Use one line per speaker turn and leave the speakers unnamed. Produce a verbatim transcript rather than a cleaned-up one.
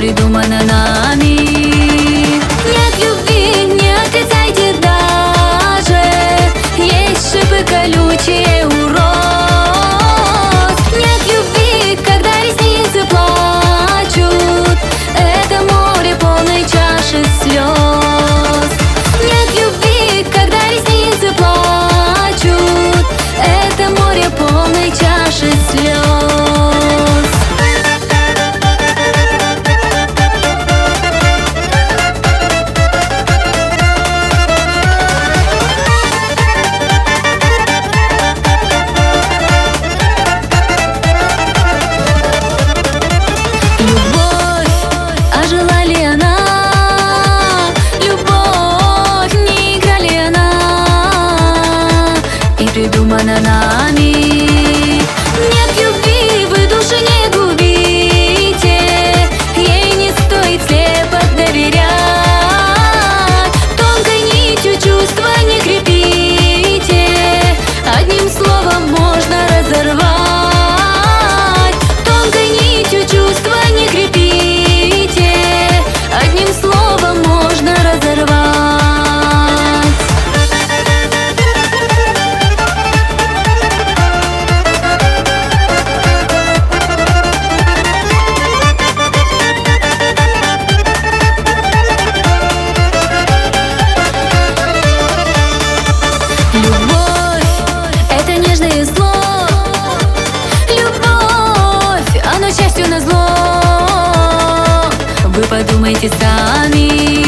придумано нами. Нет любви, не отрицайте даже, есть шипы колючие у роз. Нет любви, когда ресницы плачут, это море полной чаши слез. Нет любви, когда ресницы плачут, это море полной чаши слез. Придумано нами. Нет любви, вы души не губите, ей не стоит слепо доверять. Тонкой нитью чувства не крепите, одним словом можно разорвать. Тонкой нитью чувства не крепите, одним словом можно разорвать. Любовь — это нежное зло. Любовь, оно счастью назло. Вы подумайте сами.